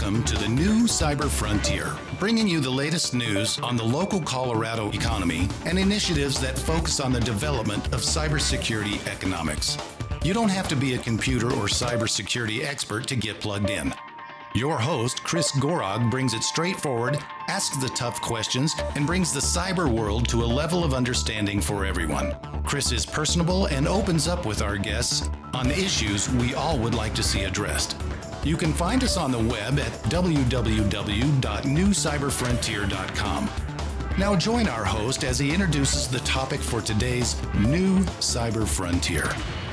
Welcome to the new Cyber Frontier, bringing you the latest news on the local Colorado economy and initiatives that focus on the development of cybersecurity economics. You don't have to be a computer or cybersecurity expert to get plugged in. Your host, Chris Gorog, brings it straightforward, asks the tough questions, and brings the cyber world to a level of understanding for everyone. Chris is personable and opens up with our guests on issues we all would like to see addressed. You can find us on the web at www.newcyberfrontier.com. Now join our host as he introduces the topic for today's New Cyber Frontier.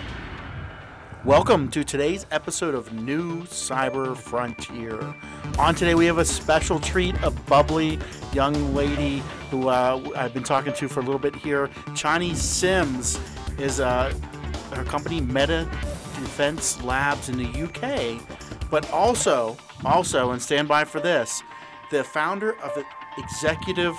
Welcome to today's episode of New Cyber Frontier. On today we have a special treat, a bubbly young lady who I've been talking to for a little bit here. Chani Sims is her company Meta Defense Labs in the UK, but also, and stand by for this, the founder of the Executive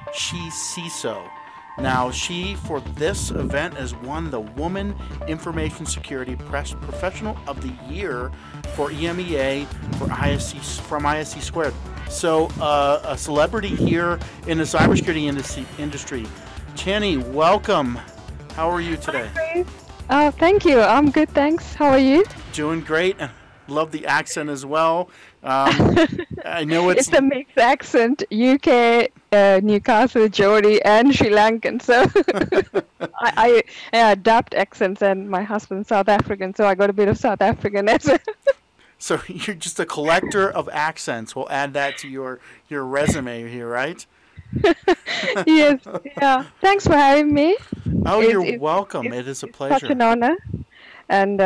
CISO. Now, she, for this event, has won the Woman Information Security Professional of the Year for EMEA from ISC Squared. So, a celebrity here in the cybersecurity industry. Chani, welcome. How are you today? Thank you. I'm good, thanks. How are you? Doing great. Love the accent as well. I know it's a mixed accent, UK, Newcastle, Geordie, and Sri Lankan. So I adapt accents, and my husband's South African, so I got a bit of South African as well. So you're just a collector of accents. We'll add that to your resume here, right? Yes. Yeah. Thanks for having me. Oh, you're welcome. It is a pleasure. Such an honor. And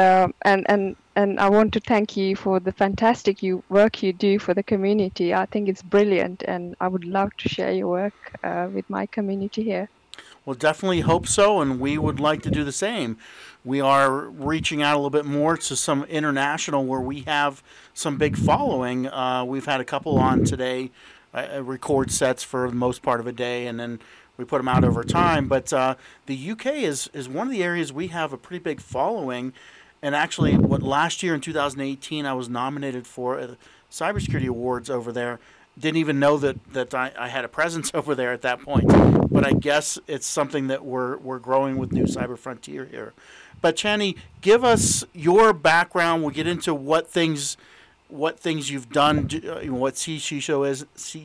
I want to thank you for the fantastic work you do for the community. I think it's brilliant, and I would love to share your work with my community here. Well, definitely hope so, and we would like to do the same. We are reaching out a little bit more to some international where we have some big following. We've had a couple on today, record sets for the most part of a day, and then we put them out over time. But the UK is one of the areas we have a pretty big following. And actually, last year in 2018, I was nominated for cybersecurity awards over there. Didn't even know that I had a presence over there at that point. But I guess it's something that we're growing with New Cyber Frontier here. But Chani, give us your background. We'll get into what things you've done, what CISO is,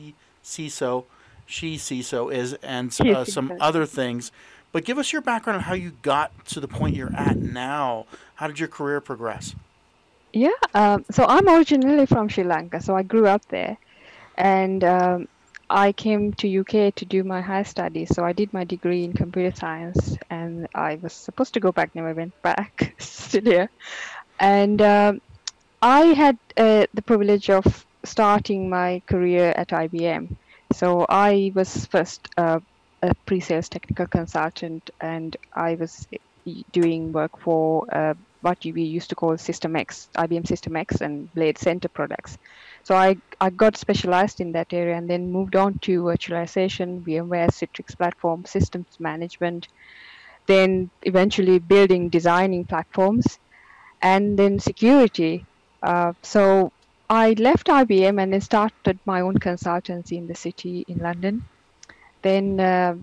CISO is, and some other things. But give us your background on how you got to the point you're at now. How did your career progress? Yeah, so I'm originally from Sri Lanka, so I grew up there. And I came to UK to do my higher studies. So I did my degree in computer science, and I was supposed to go back, never went back, still here. And I had the privilege of starting my career at IBM. So I was first a pre-sales technical consultant, and I was doing work for what we used to call System X, IBM System X and Blade Center products. So I got specialized in that area and then moved on to virtualization, VMware, Citrix platform, systems management, then eventually designing platforms, and then security. So I left IBM and then started my own consultancy in the city in London. Then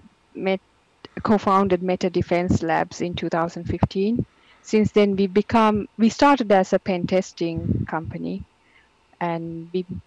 co-founded Meta Defense Labs in 2015. Since then, we started as a pen testing company, and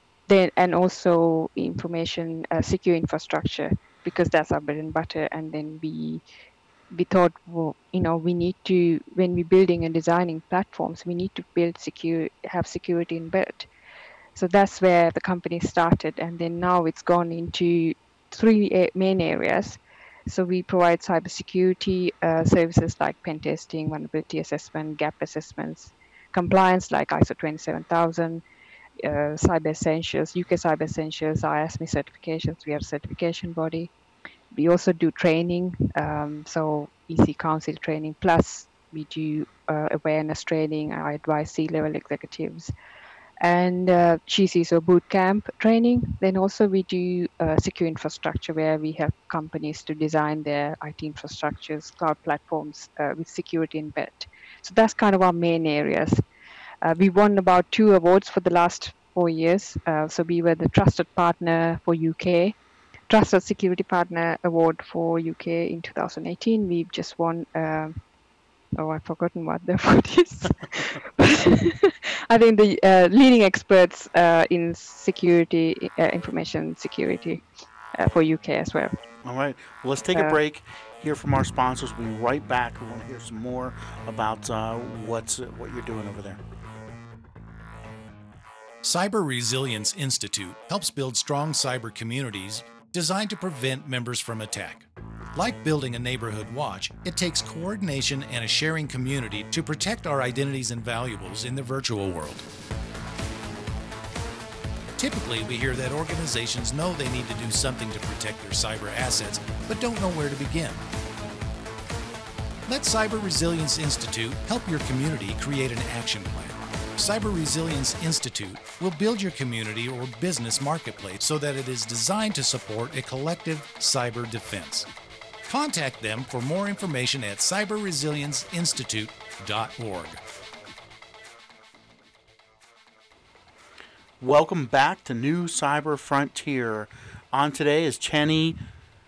also information secure infrastructure, because that's our bread and butter. And then we thought, well, we need to, when we're building and designing platforms, we need to have security inbuilt. So that's where the company started, and then now it's gone into three main areas. So we provide cybersecurity services like pen testing, vulnerability assessment, gap assessments, compliance like ISO 27000, Cyber Essentials, UK Cyber Essentials, IASME certifications. We are a certification body. We also do training, so EC Council training, plus we do awareness training. I advise C-level executives. And CISO bootcamp training. Then also we do secure infrastructure, where we help companies to design their IT infrastructures, cloud platforms with security embedded. So that's kind of our main areas. We won about 2 awards for the last 4 years. So we were the trusted partner for UK, trusted security partner award for UK in 2018. We've just won. I've forgotten what the award is. I think the leading experts in security, information security for UK as well. All right. Well, let's take a break, hear from our sponsors. We'll be right back. We want to hear some more about what you're doing over there. Cyber Resilience Institute helps build strong cyber communities designed to prevent members from attack. Like building a neighborhood watch, it takes coordination and a sharing community to protect our identities and valuables in the virtual world. Typically, we hear that organizations know they need to do something to protect their cyber assets, but don't know where to begin. Let Cyber Resilience Institute help your community create an action plan. Cyber Resilience Institute will build your community or business marketplace so that it is designed to support a collective cyber defense. Contact them for more information at cyberresilienceinstitute.org. Welcome back to New Cyber Frontier. On today is Chenny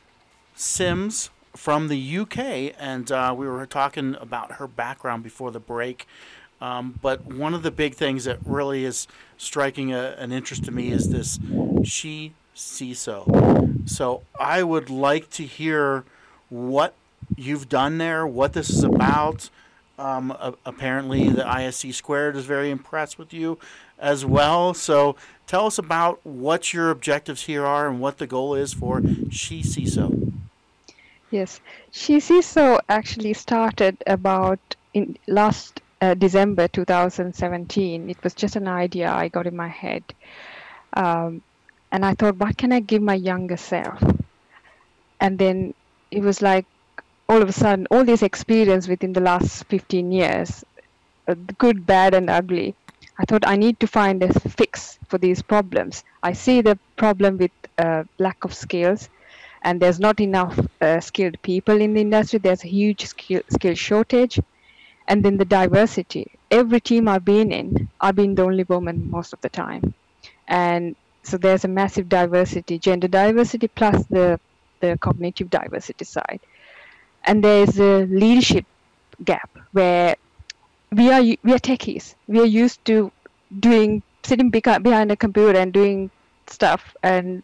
Sims from the UK, and we were talking about her background before the break. But one of the big things that really is striking an interest to me is this She CISO. So I would like to hear what you've done there, what this is about. Apparently the ISC Squared is very impressed with you as well. So tell us about what your objectives here are and what the goal is for She CISO. Yes, She CISO actually started about in last December 2017. It was just an idea I got in my head. And I thought, what can I give my younger self? And then it was like, all of a sudden, all this experience within the last 15 years, good, bad, and ugly, I thought I need to find a fix for these problems. I see the problem with lack of skills, and there's not enough skilled people in the industry. There's a huge skill shortage. And then the diversity. Every team I've been in, I've been the only woman most of the time. And so there's a massive diversity, gender diversity plus the cognitive diversity side. And there's a leadership gap where we are techies. We are used to sitting behind a computer and doing stuff, and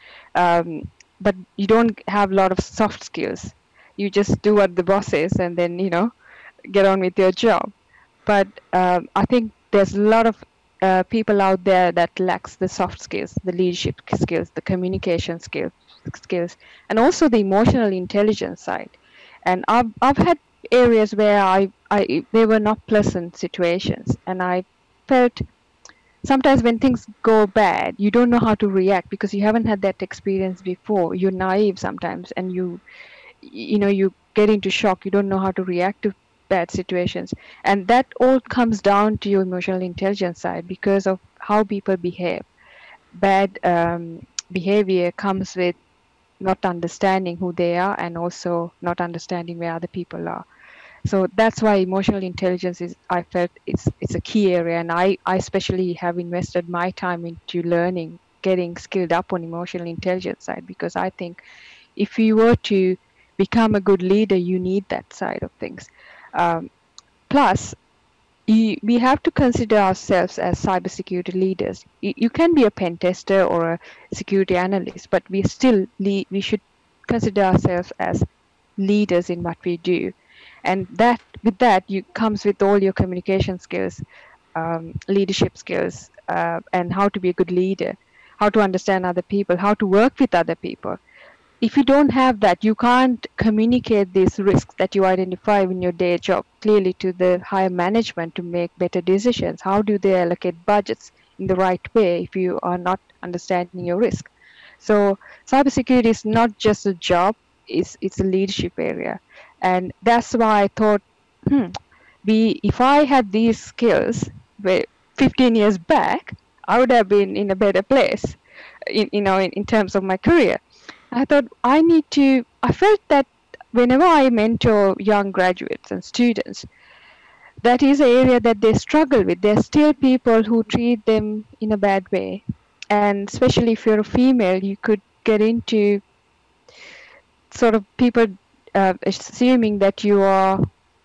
but you don't have a lot of soft skills. You just do what the boss says, and then get on with your job. But I think there's a lot of people out there that lacks the soft skills, the leadership skills, the communication skills, and also the emotional intelligence side. And I've had areas where they were not pleasant situations, and I felt sometimes when things go bad, you don't know how to react because you haven't had that experience before. You're naive sometimes, and you get into shock. You don't know how to react to bad situations, and that all comes down to your emotional intelligence side because of how people behave. Bad behavior comes with not understanding who they are and also not understanding where other people are. So that's why emotional intelligence I felt it's a key area, and I especially have invested my time into learning, getting skilled up on emotional intelligence side, because I think if you were to become a good leader, you need that side of things. Plus, we have to consider ourselves as cybersecurity leaders. You can be a pen tester or a security analyst, but we should consider ourselves as leaders in what we do. And with that comes with all your communication skills, leadership skills, and how to be a good leader, how to understand other people, how to work with other people. If you don't have that, you can't communicate these risks that you identify in your day job clearly to the higher management to make better decisions. How do they allocate budgets in the right way if you are not understanding your risk? So cybersecurity is not just a job, it's a leadership area. And that's why I thought, if I had these skills 15 years back, I would have been in a better place, in terms of my career. I thought I felt that whenever I mentor young graduates and students, that is an area that they struggle with. There's still people who treat them in a bad way. And especially if you're a female, you could get into sort of people assuming that you are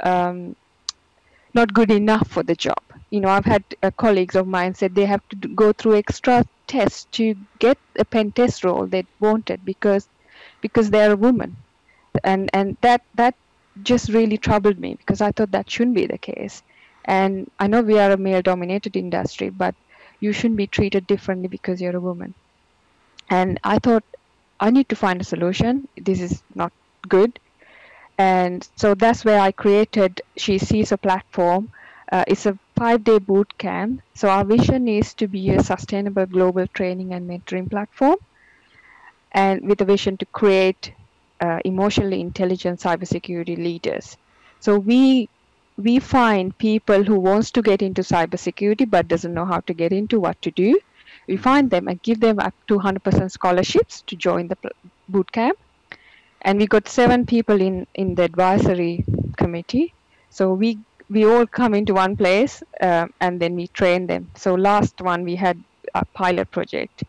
not good enough for the job. I've had colleagues of mine said they have to go through extra tests to get a pen test role they wanted because they're a woman, and that just really troubled me, because I thought that shouldn't be the case. And I know we are a male-dominated industry, but you shouldn't be treated differently because you're a woman. And I thought, I need to find a solution. This is not good. And so that's where I created She Sees a platform. It's a 5-day boot camp. So our vision is to be a sustainable global training and mentoring platform, and with a vision to create emotionally intelligent cybersecurity leaders. So we find people who wants to get into cybersecurity but doesn't know how to get into, what to do. We find them and give them up to 100% scholarships to join the boot camp. And we got 7 people in the advisory committee. So we all come into one place and then we train them. So last one we had a pilot project.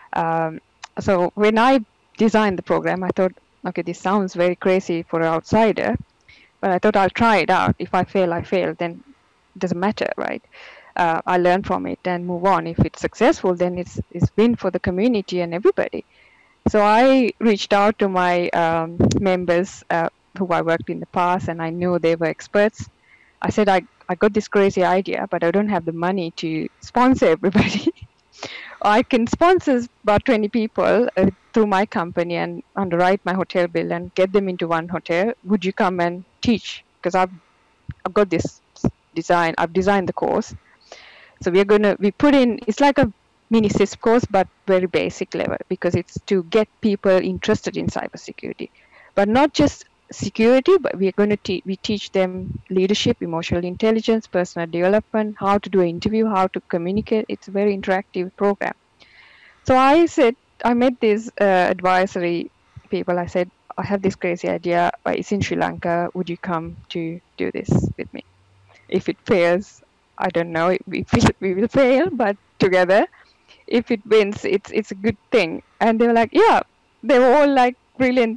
So when I designed the program, I thought, okay, this sounds very crazy for an outsider, but I thought I'll try it out. If I fail, I fail, then it doesn't matter, right? I learn from it and move on. If it's successful, then it's win for the community and everybody. So I reached out to my members who I worked in the past, and I knew they were experts. I said, I got this crazy idea, but I don't have the money to sponsor everybody. I can sponsor about 20 people through my company and underwrite my hotel bill and get them into one hotel. Would you come and teach? Because I've got this design. I've designed the course. So we put in, it's like a mini CISP course, but very basic level, because it's to get people interested in cybersecurity. But not just security, but we teach them leadership, emotional intelligence, personal development, how to do an interview, how to communicate. It's a very interactive program. So I met these advisory people. I said, I have this crazy idea. It's in Sri Lanka. Would you come to do this with me? If it fails, I don't know. We will fail, but together. If it wins, it's a good thing. And they were like, yeah. They were all like brilliant.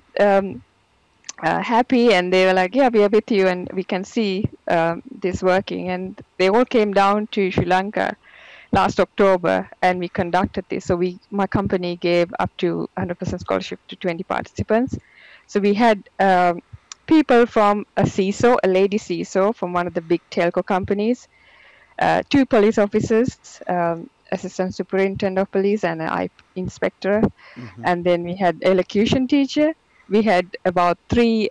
Happy, and they were like, yeah, we are with you and we can see this working. And they all came down to Sri Lanka last October and we conducted this. So my company gave up to 100% scholarship to 20 participants. So we had people from a CISO, a lady CISO from one of the big telco companies, 2 police officers, assistant superintendent of police, and an IP inspector. Mm-hmm. And then we had elocution teacher. We had about 3,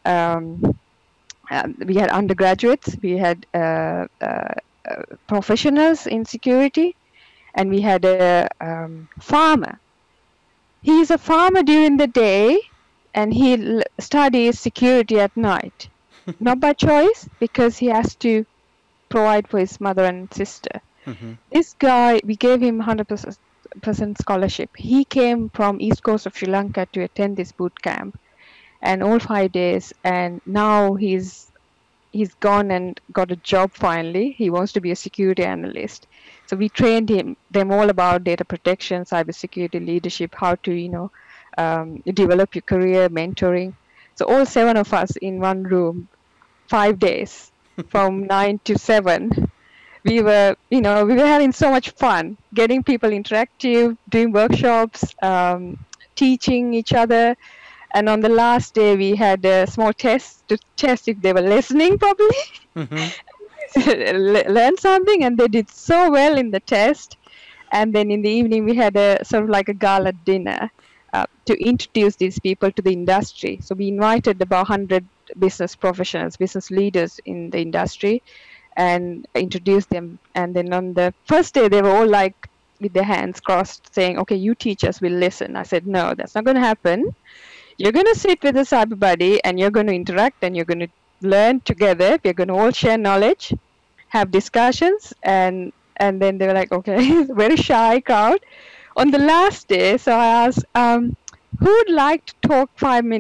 we had undergraduates, we had professionals in security, and we had a farmer. He's a farmer during the day, and he studies security at night. Not by choice, because he has to provide for his mother and sister. Mm-hmm. This guy, we gave him 100% scholarship. He came from East Coast of Sri Lanka to attend this boot camp, and all 5 days, and now he's gone and got a job finally. He wants to be a security analyst. So we trained them all about data protection, cybersecurity leadership, how to develop your career, mentoring. So all 7 of us in one room, 5 days, from 9 to 7. We were having so much fun, getting people interactive, doing workshops, teaching each other. And on the last day, we had a small test to test if they were listening properly, mm-hmm. learn something, and they did so well in the test. And then in the evening, we had a sort of like a gala dinner to introduce these people to the industry. So we invited about 100 business professionals, business leaders in the industry, and introduced them. And then on the first day, they were all like with their hands crossed, saying, okay, you teach us, we'll listen. I said, no, that's not going to happen. You're going to sit with a cyber buddy and you're going to interact and you're going to learn together. We're going to all share knowledge, have discussions. And then they were like, okay, very shy crowd. On the last day, so I asked, who would like to talk 5 minutes?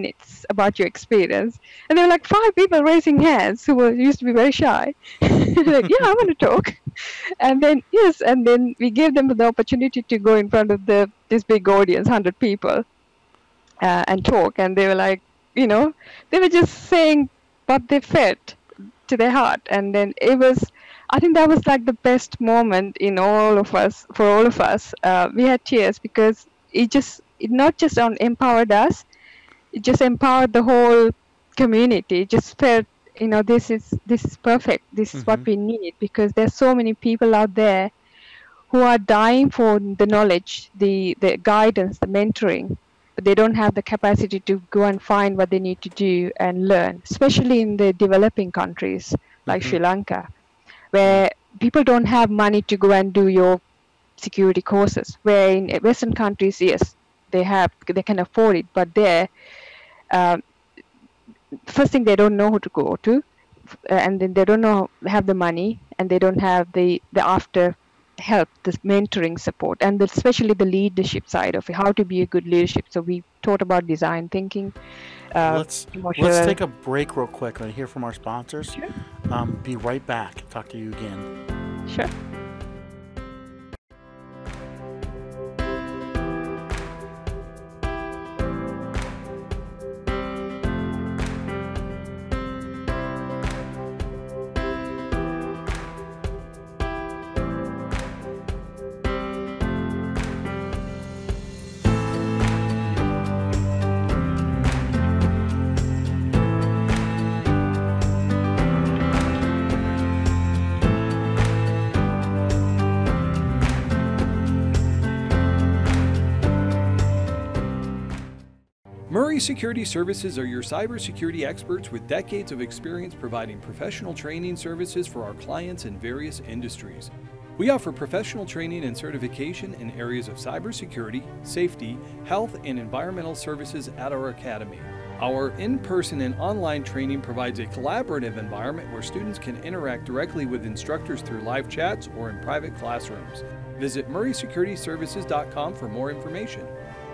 us about your experience. And there were like 5 people raising hands who used to be very shy. Like, yeah, I want to talk. And then, yes, and then we gave them the opportunity to go in front of this big audience, 100 people, and talk. And they were like, they were just saying what they felt to their heart. And then I think that was like the best moment for all of us. We had tears because it not just empowered us, it just empowered the whole community. It just felt, this is perfect. This is what we need, because there's so many people out there who are dying for the knowledge, the guidance, the mentoring, but they don't have the capacity to go and find what they need to do and learn, especially in the developing countries like Sri Lanka, where people don't have money to go and do your security courses, where in Western countries, yes, they can afford it, but there, first thing, they don't know who to go to, and then they don't have the money, and they don't have the after help, this mentoring support, and especially the leadership side of it, how to be a good leadership. So we taught about design thinking. Let's take a break real quick and hear from our sponsors. Sure. Be right back. Talk to you again. Sure. Murray Security Services are your cybersecurity experts with decades of experience providing professional training services for our clients in various industries. We offer professional training and certification in areas of cybersecurity, safety, health, and environmental services at our academy. Our in-person and online training provides a collaborative environment where students can interact directly with instructors through live chats or in private classrooms. Visit murraysecurityservices.com for more information.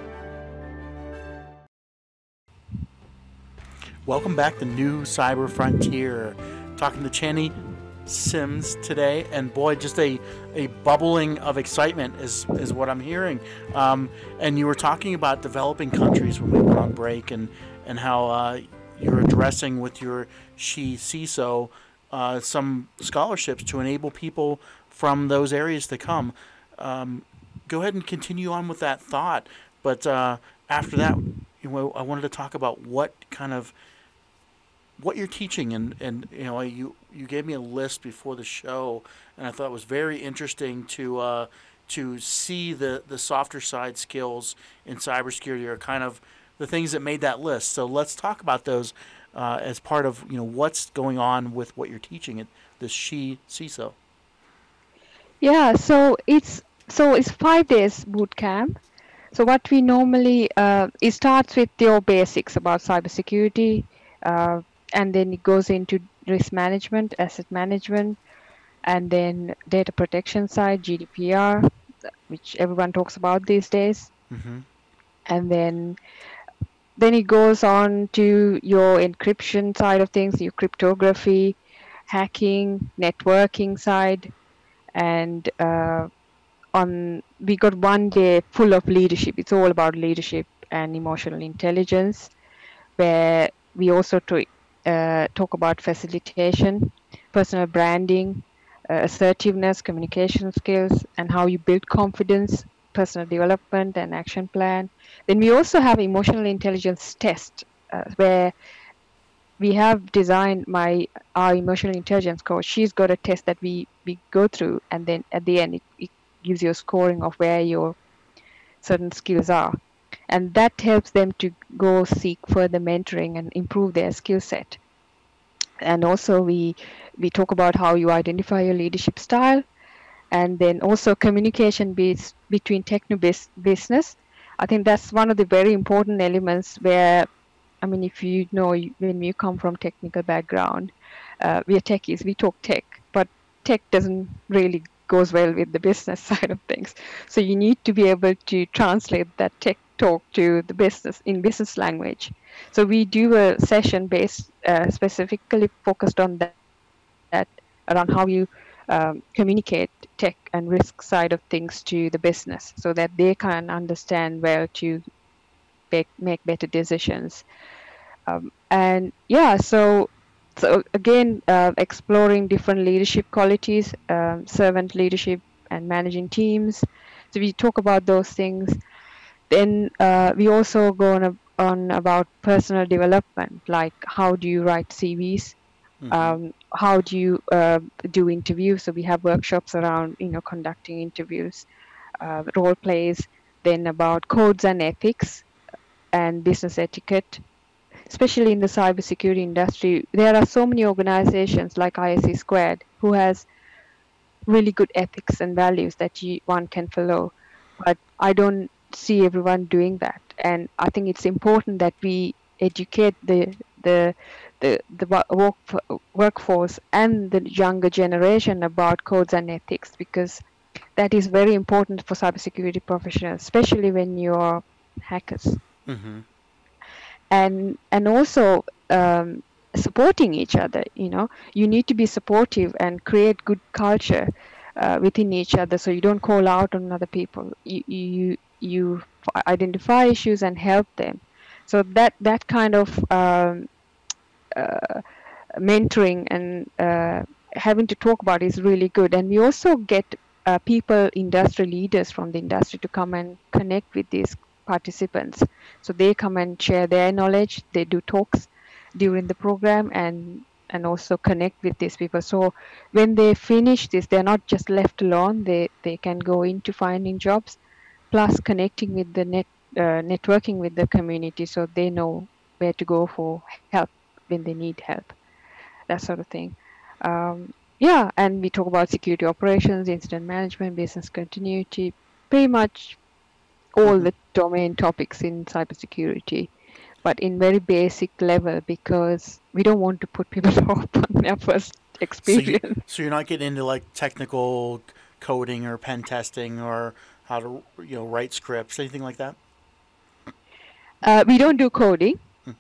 Welcome back to New Cyber Frontier. Talking to Channy Sims today, and boy, just a bubbling of excitement is what I'm hearing. And you were talking about developing countries when we went on break, and how you're addressing with your She CISO some scholarships to enable people from those areas to come. Go ahead and continue on with that thought. But after that, I wanted to talk about what you're teaching, and you gave me a list before the show, and I thought it was very interesting to see the softer side skills in cybersecurity are kind of the things that made that list. So let's talk about those as part of what's going on with what you're teaching at this She CISO. Yeah, so it's 5 days boot camp. So what we normally it starts with your basics about cybersecurity. And then it goes into risk management, asset management, and then data protection side, GDPR, which everyone talks about these days. Mm-hmm. And then it goes on to your encryption side of things, your cryptography, hacking, networking side, and we got 1 day full of leadership. It's all about leadership and emotional intelligence, where we also talk about facilitation, personal branding, assertiveness, communication skills, and how you build confidence, personal development, and action plan. Then we also have emotional intelligence test, where we have designed our emotional intelligence coach. She's got a test that we go through, and then at the end it gives you a scoring of where your certain skills are. And that helps them to go seek further mentoring and improve their skill set. And also we talk about how you identify your leadership style, and then also communication between business. I think that's one of the very important elements where, if when you come from technical background, we are techies, we talk tech, but tech doesn't really goes well with the business side of things. So you need to be able to translate that tech talk to the business in business language. So we do a session based specifically focused on that around how you communicate tech and risk side of things to the business so that they can understand where to make better decisions. And yeah, so again, exploring different leadership qualities, servant leadership and managing teams. So we talk about those things. Then we also go on about personal development, like how do you write CVs, how do you do interviews. So we have workshops around conducting interviews, role plays. Then about codes and ethics and business etiquette, especially in the cybersecurity industry. There are so many organizations like ISC Squared who has really good ethics and values that one can follow, but I don't see everyone doing that. And I think it's important that we educate the workforce and the younger generation about codes and ethics, because that is very important for cybersecurity professionals, especially when you're hackers. And also supporting each other. You need to be supportive and create good culture within each other, so you don't call out on other people. You identify issues and help them. So that kind of mentoring and having to talk about is really good. And we also get industry leaders from the industry to come and connect with these participants. So they come and share their knowledge. They do talks during the program and also connect with these people. So when they finish this, they're not just left alone. They can go into finding jobs, plus connecting with the networking with the community, so they know where to go for help when they need help, that sort of thing. Yeah, and we talk about security operations, incident management, business continuity, pretty much all the domain topics in cybersecurity, but in very basic level, because we don't want to put people off on their first experience. So you're not getting into like technical coding or pen testing or how to write scripts, anything like that? We don't do coding.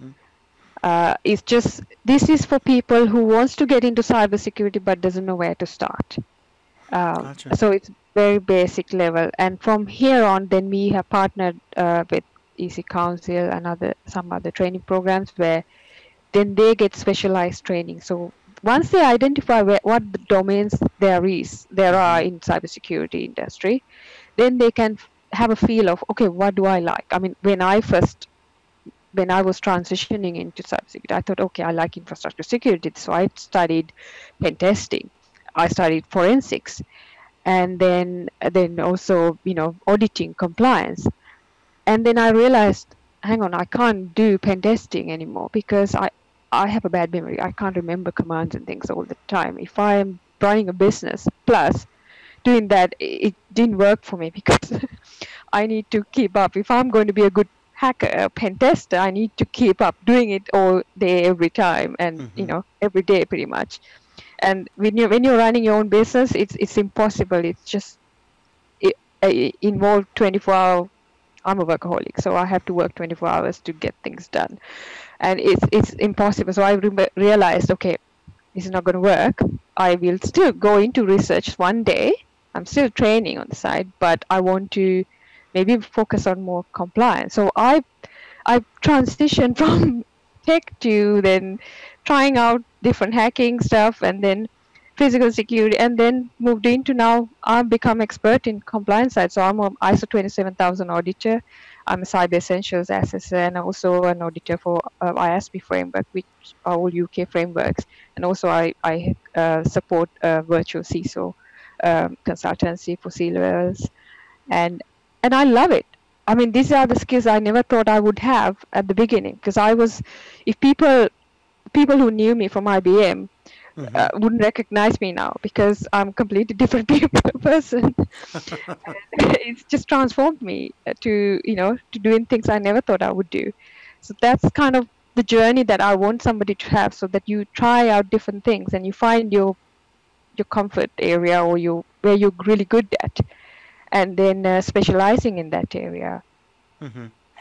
It's just, this is for people who wants to get into cybersecurity but doesn't know where to start. Gotcha. So it's very basic level, and from here on, then we have partnered with EC Council and some other training programs where then they get specialized training. So once they identify what the domains there are in cybersecurity industry, then they can have a feel of, okay, what do I like? I mean, when I was transitioning into cybersecurity, I thought, okay, I like infrastructure security, so I studied pen testing, I studied forensics, and then also auditing, compliance. And then I realized, hang on, I can't do pen testing anymore because I have a bad memory. I can't remember commands and things all the time. If I am running a business plus doing that, it didn't work for me because I need to keep up. If I'm going to be a good hacker, a pen tester, I need to keep up doing it all day, every time, and every day pretty much. And when you're running your own business, it's impossible. It's just involved 24-hour. I'm a workaholic, so I have to work 24 hours to get things done, and it's impossible. So I realized, okay, this is not going to work. I will still go into research one day. I'm still training on the side, but I want to maybe focus on more compliance. So I transitioned from tech to then trying out different hacking stuff, and then physical security, and then moved into, now I've become expert in compliance side. So I'm an ISO 27000 auditor. I'm a Cyber Essentials assessor and also an auditor for IASB framework, which are all UK frameworks. And also I support virtual CISO consultancy for C-levels. And I love it. I mean, these are the skills I never thought I would have at the beginning, because if people who knew me from IBM wouldn't recognize me now, because I'm a completely different person. It's just transformed me to doing things I never thought I would do. So that's kind of the journey that I want somebody to have, so that you try out different things and you find your comfort area, or where you're really good at, and then specializing in that area.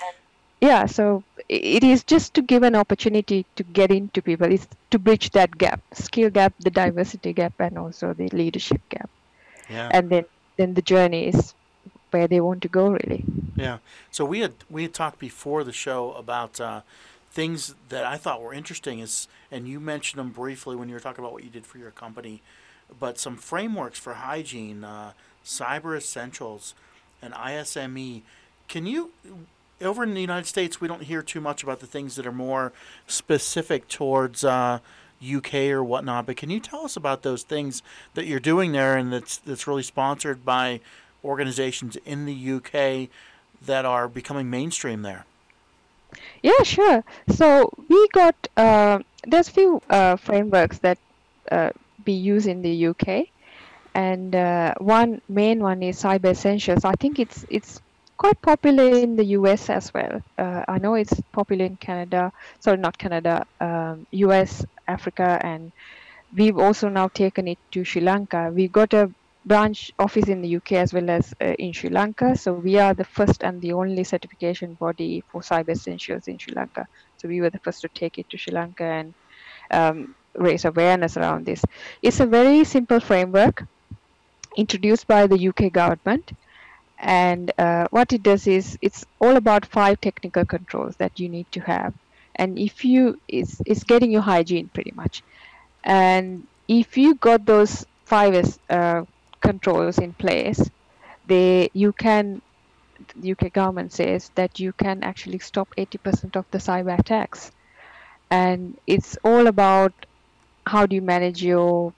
yeah, so it is just to give an opportunity to get into people. It's to bridge that gap, skill gap, the diversity gap, and also the leadership gap. Yeah. And then the journey is where they want to go, really. Yeah. So we had talked before the show about things that I thought were interesting, and you mentioned them briefly when you were talking about what you did for your company, but some frameworks for hygiene, cyber essentials, and ISME. Can you, over in the United States, we don't hear too much about the things that are more specific towards UK or whatnot. But can you tell us about those things that you're doing there, and that's really sponsored by organizations in the UK that are becoming mainstream there? Yeah, sure. So we got there's few frameworks that uh, we use in the UK, and one main one is Cyber Essentials. I think it's quite popular in the US as well. I know it's popular in Canada, sorry, not Canada, US, Africa, and we've also now taken it to Sri Lanka. We've got a branch office in the UK as well as in Sri Lanka. So we are the first and the only certification body for cyber essentials in Sri Lanka. So we were the first to take it to Sri Lanka and raise awareness around this. It's a very simple framework introduced by the UK government. And what it does is it's all about 5 technical controls that you need to have. And if you, it's getting your hygiene pretty much. And if you got those 5 controls in place, you can, the UK government says that you can actually stop 80% of the cyber attacks. And it's all about how do you manage your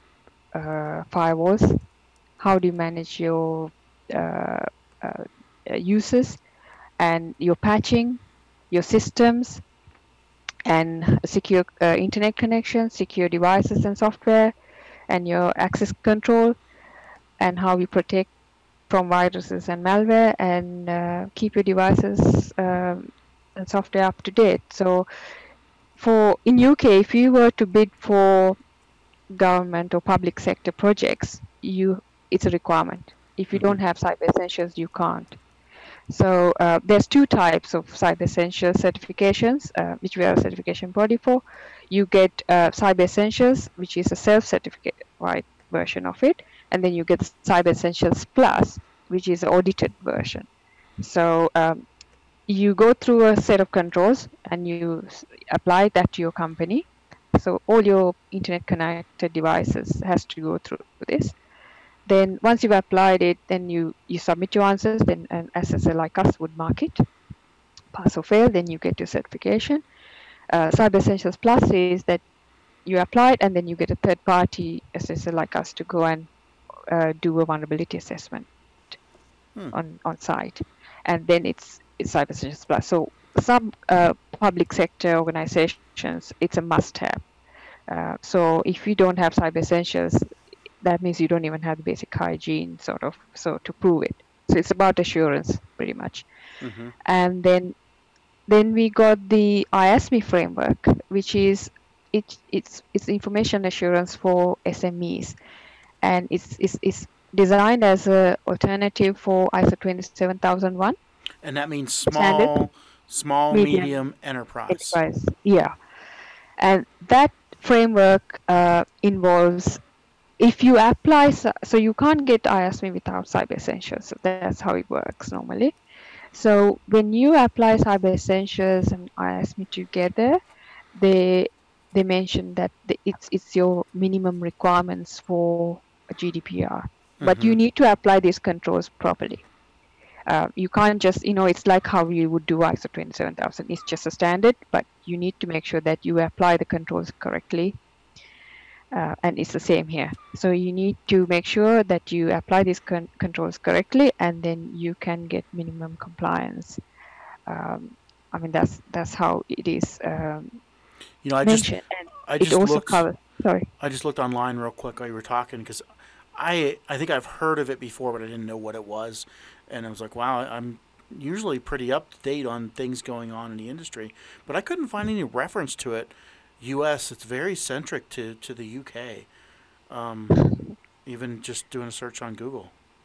firewalls, how do you manage your uh, uh, users, and your patching, your systems, and secure internet connections, secure devices and software, and your access control, and how you protect from viruses and malware, and keep your devices and software up to date. So in UK, if you were to bid for government or public sector projects, it's a requirement. If you don't have Cyber Essentials, you can't. So there's 2 types of Cyber Essentials certifications, which we are a certification body for. You get Cyber Essentials, which is a self-certificate version of it, and then you get Cyber Essentials Plus, which is an audited version. So you go through a set of controls and you apply that to your company. So all your internet connected devices has to go through this. Then once you've applied it, then you submit your answers, then an assessor like us would mark it, pass or fail, then you get your certification. Cyber Essentials Plus is that you apply it and then you get a third party assessor like us to go and do a vulnerability assessment on site. And then it's Cyber Essentials Plus. So some public sector organizations, it's a must have. So if you don't have Cyber Essentials, that means you don't even have the basic hygiene so to prove it. So it's about assurance pretty much. And then we got the ISME framework, which is it's information assurance for SMEs, and it's designed as an alternative for ISO 27001. And that means Standard. medium enterprise. Yeah. And that framework involves, if you apply, so you can't get ISME without Cyber Essentials. So that's how it works normally. So when you apply Cyber Essentials and ISME together, they mention that it's your minimum requirements for a GDPR. But you need to apply these controls properly. You can't just, it's like how you would do ISO 27000. It's just a standard, but you need to make sure that you apply the controls correctly. And it's the same here. So you need to make sure that you apply these controls correctly, and then you can get minimum compliance. I mean, that's how it is mentioned. I just looked online real quick while you were talking, because I think I've heard of it before, but I didn't know what it was, and I was like, wow, I'm usually pretty up to date on things going on in the industry, but I couldn't find any reference to it. U.S. It's very centric to the UK. Even just doing a search on Google.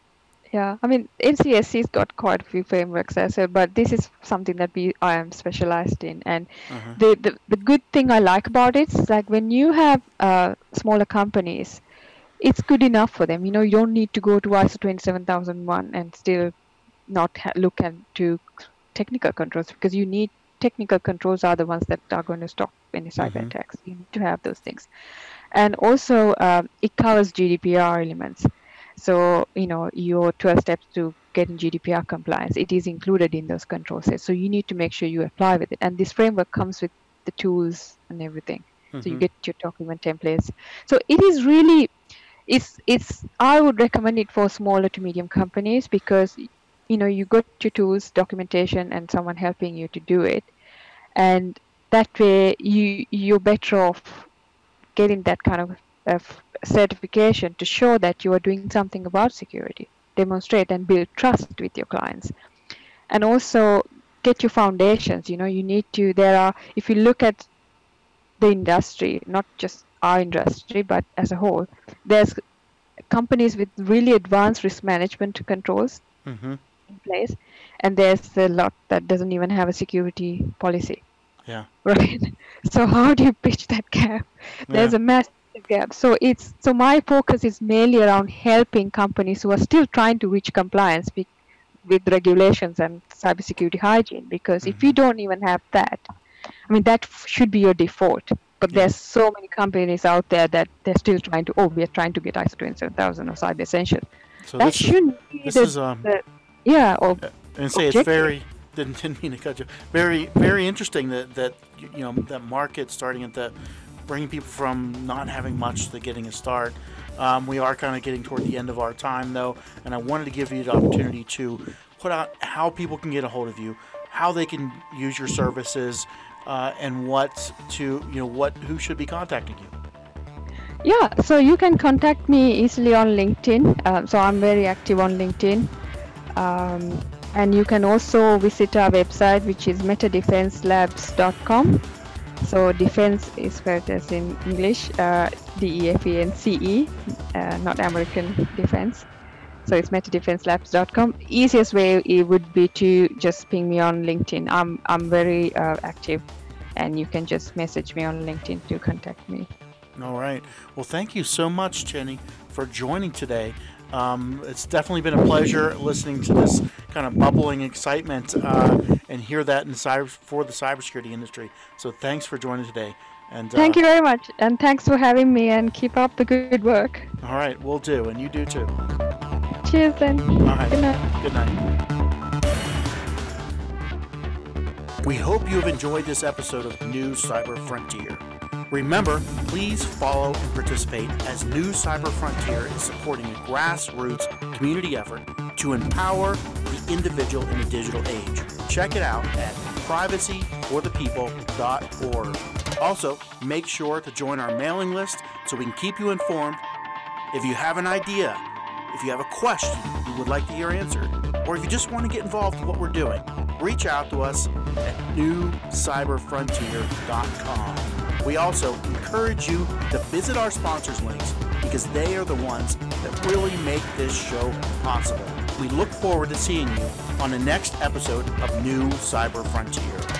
Yeah, I mean, NCSC's got quite a few frameworks as well, but this is something that I am specialized in. And the good thing I like about it is like when you have smaller companies, it's good enough for them. You know, you don't need to go to ISO 27001 and still not look into technical controls, because you need technical controls are the ones that are going to stop any cyber attacks. You need to have those things. And also, it covers GDPR elements. So, you know, your 12 steps to getting GDPR compliance, it is included in those control sets. So you need to make sure you apply with it. And this framework comes with the tools and everything. So you get your document templates. So it is really, I would recommend it for smaller to medium companies, because, you know, you got your tools, documentation, and someone helping you to do it. And that way you're better off getting that kind of certification to show that you are doing something about security, demonstrate and build trust with your clients. And also get your foundations. You know, you need to, if you look at the industry, not just our industry, but as a whole, there's companies with really advanced risk management controls in place, and there's a lot that doesn't even have a security policy. Yeah. Right. So how do you pitch that gap? There's a massive gap. So my focus is mainly around helping companies who are still trying to reach compliance with regulations and cybersecurity hygiene. Because if you don't even have that, I mean, that should be your default. But there's so many companies out there that they're still trying to, we are trying to get ISO 27000 or Cyber Essentials. So that shouldn't be it's very. Didn't mean to cut you. Very, very interesting that you know, that market starting at the bringing people from not having much to getting a start. We are kind of getting toward the end of our time though, and I wanted to give you the opportunity to put out how people can get a hold of you, how they can use your services, and who should be contacting you. Yeah, so you can contact me easily on LinkedIn. So I'm very active on LinkedIn. And you can also visit our website, which is metadefenselabs.com. So defense is spelled as in English, DEFENCE, not American defense. So it's metadefenselabs.com. Easiest way it would be to just ping me on LinkedIn. I'm very active, and you can just message me on LinkedIn to contact me. All right. Well, thank you so much, Jenny, for joining today. It's definitely been a pleasure listening to this kind of bubbling excitement and hear that for the cybersecurity industry. So thanks for joining today. And thank you very much, and thanks for having me, and keep up the good work. All right, we'll do, and you do too. Cheers then. All right. Good night. Good night. We hope you have enjoyed this episode of New Cyber Frontier. Remember, please follow and participate, as New Cyber Frontier is supporting a grassroots community effort to empower the individual in the digital age. Check it out at privacyforthepeople.org. Also, make sure to join our mailing list so we can keep you informed. If you have an idea, if you have a question you would like to hear answered, or if you just want to get involved in what we're doing, reach out to us at newcyberfrontier.com. We also encourage you to visit our sponsors links, because they are the ones that really make this show possible. We look forward to seeing you on the next episode of New Cyber Frontier.